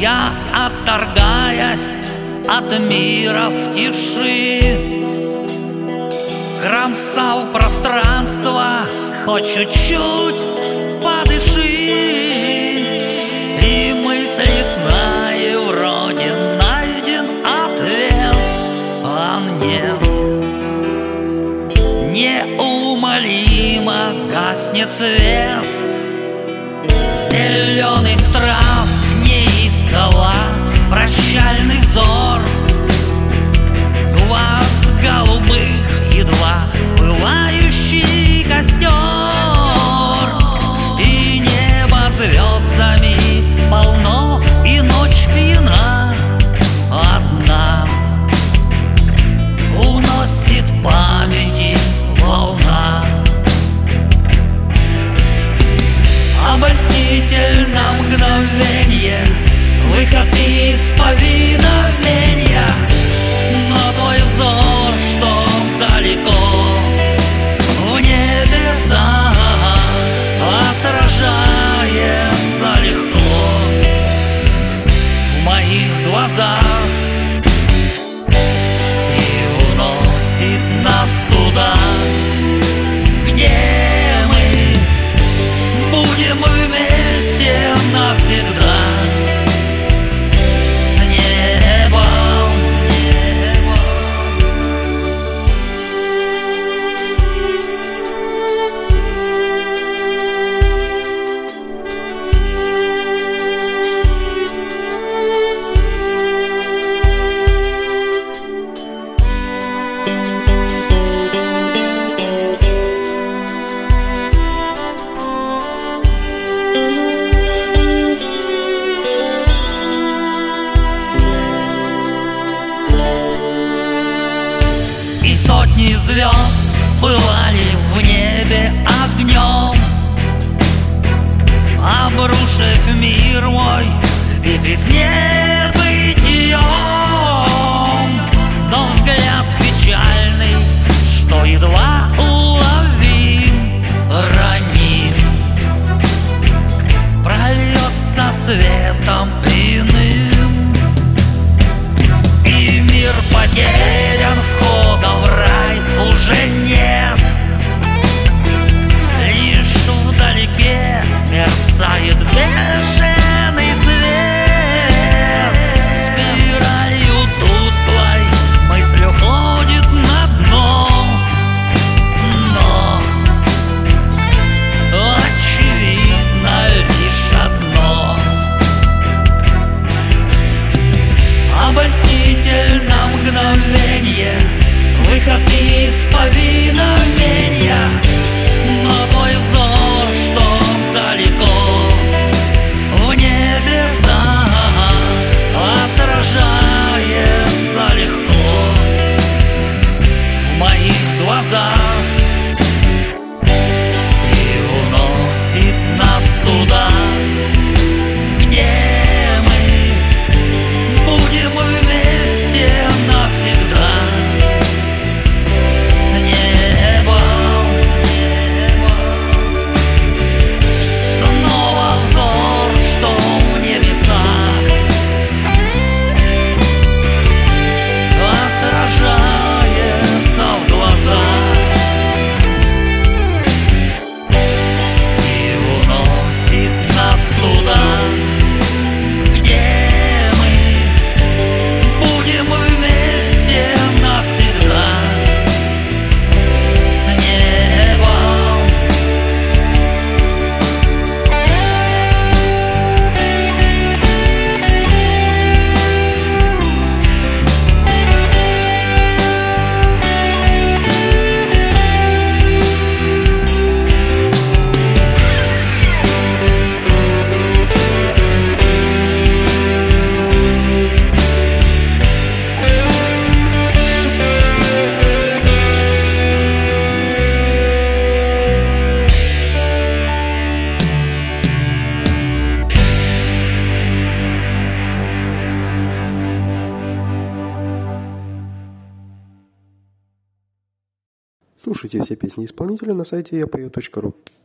Я, отторгаясь от мира в тиши, кромсал пространство, хоть чуть-чуть подыши. И мысли ясные, вроде найден ответ, а нет. Неумолимо гаснет свет зеленых трав, неистово прощальный взор глаз голубых, едва пылающий костер. И небо звездами полно, и ночь пьяна одна, уносит памяти волна. Обольстительно мгновенье, выход из повиновения, но твой взор, что далеко в небесах, отражается легко в моих глазах и уносит нас туда, где мы будем вместе навсегда. Сотни звезд пылали в небе огнем, обрушив мир мой в битве с небытием. Но взгляд печальный, что едва уловим, ранит, прольется светом иным, и мир потерян, входа в рай уже нет. Лишь вдалеке мерцает бешеный свет. Спиралью тусклой мысль уходит на дно, но очевидно лишь одно: обольстительно мгновенье, выход из повиновения, но твой взор, что далеко в небесах, отражается легко в моих глазах и уносит нас туда, где мы будем вместе навсегда. Слушайте все песни исполнителя на сайте yapою.ru.